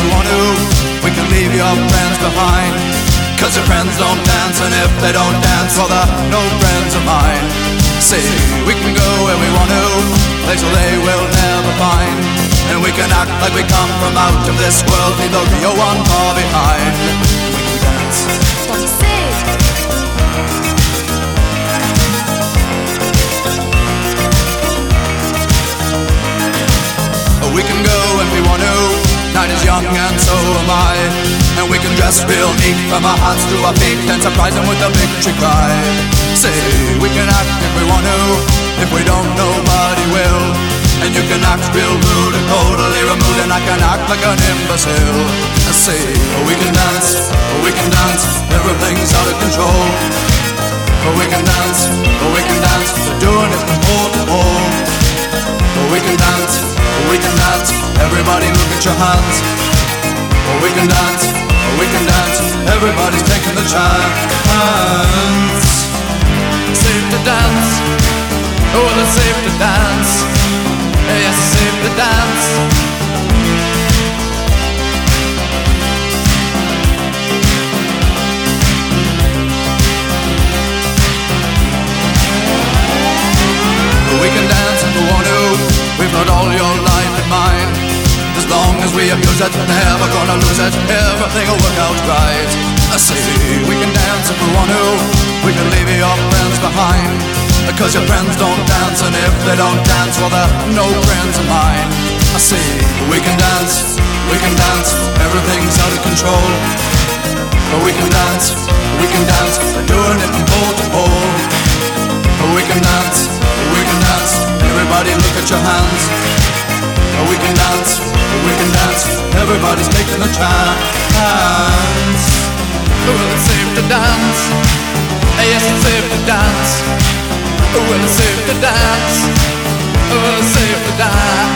want to, we can leave your friends behind. 'Cause your friends don't dance, and if they don't dance, well, they're no friends of mine. See, we can go where we want to, places they will never find. And we can act like we come from out of this world, leave the real one far behind. We can dance. What do you say? We can go if we want to, night is young and so am I. And we can dress real neat from our hearts to our feet and surprise them with a victory cry. Say, we can act if we want to, if we don't, nobody will. And you can act real rude and totally removed, and I can act like an imbecile. Say, we can dance, everything's out of control. We can dance, we're doing it from pole to pole. We can dance, everybody look at your hands. We can dance, everybody's taking the chance. Safe to dance, oh, it's safe to dance. Yes, it's safe to dance. We can dance if we want to, we've got all your life in mind. As long as we abuse it, never gonna lose it, everything will work out right. I say, we can dance if we want to, we can leave your friends behind. 'Cause your friends don't dance, and if they don't dance, well, they're no friends of mine. I say, we can dance, everything's out of control. But we can dance, we're doing it from pole to pole. We can dance, everybody look at your hands. We can dance, everybody's taking a chance. Well, it's safe to dance, yes, it's safe to dance. Well, it's safe to dance, well, it's safe to dance.